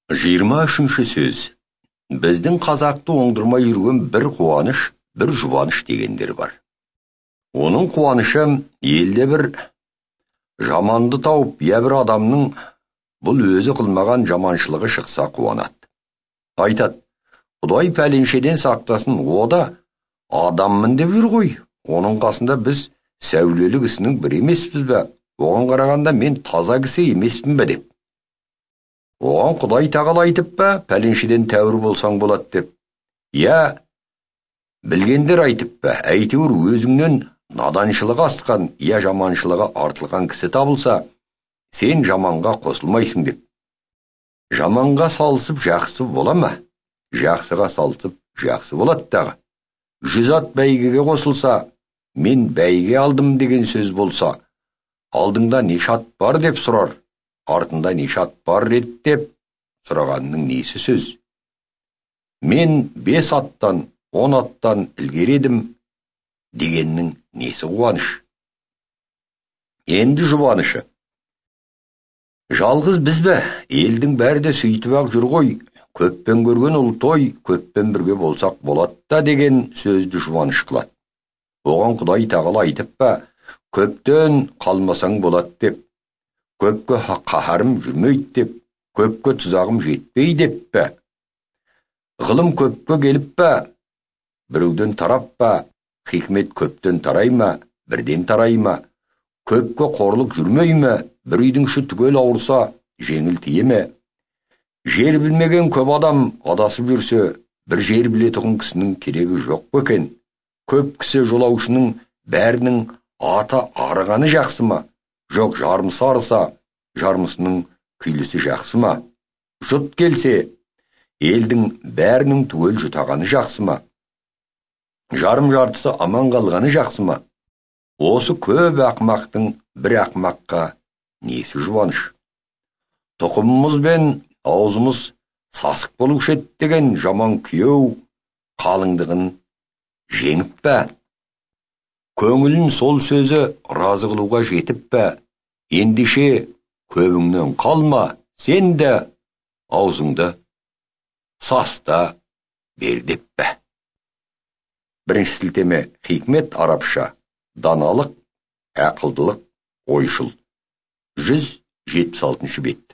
23-ші сөз. Біздің қазақты оңдырмай жүрген бір қуаныш, бір жұбаныш дегендер бар. Оның қуанышы елде бір жаманды тауып, бір адамның бұл өзі қылмаған жаманшылығы шықса қуанады. Айтады, Құдай пәленшеден сақтасын, о да адаммын деп жүр ғой. Оның қасында біз сәулелі кісінің бір емеспіз бе? Оған қарағанда мен таза кісі емеспін бе деп. Оған Құдай тағала айтып па, пәленшеден тәуір болсаң болады деп. Білгендер айтып па, әйтеуір өзіңнен наданшылығы асқан, жаманшылығы артылған кісі табылса, сен жаманға қосылмайсың деп. Жаманға салысып жақсы бола ма? Жақсыға салысып жақсы болады дағы. 100 ат бәйгеге қосылса, мен бәйге алдым деген сөз болса, алдыңда неше ат бар деп сұрар, артында неше ат бар еді деп сұрағанның несі сөз? Мен 5 аттан, 10 аттан ілгері едім дегеннің несі қуаныш? Енді жұбанышы. Жалғыз біз бе? Елдің бәрі де сөйтіп ақ жүр ғой. Көппен көрген ұл той, көппен бірге болсақ болады да деген сөзді жұбаныш қылады. Оған Құдай тағала айтып па, көптен қалмасаң болады деп, көпке қаһарым жүрмейді деп, көпке тұзағым жетпей деп пе? Ғылым көпке келіп па, біреуден тарап па, хикмет көптен тарай ма, бірден тарай ма? Көпке қорлық жүрмей ме, бір үйдің іші түгел ауырса, жеңіл тие ме? Жер білмеген көп адам адасып жүрсе, бір жер білетұғын кісінің керегі жоқ екен. Көп кісі жолаушының бәрінің аты арығаны жақсы ма? Жоқ, жармысы арыса, жармысының күйлісі жақсы ма? Жұт келсе, елдің бәрінің түгел жұтағаны жақсы ма? Жарым-жартысы аман қалғаны жақсы ма? Осы көп ақымақтың бір ақымаққа несі жұбаныш? Тұқымымыз бен аузымыз сасық болушы еді деген жаман күйеу қалыңдығын жеңіп пе? Көңілін сол сөзі разы қылуға жетіп пе? Ендеше көбіңнен қалма, сен де аузыңды саста бер деп пе? Бірінші сілтеме хикмет арабша, даналық, ақылдылық, ойшыл. 176 бет.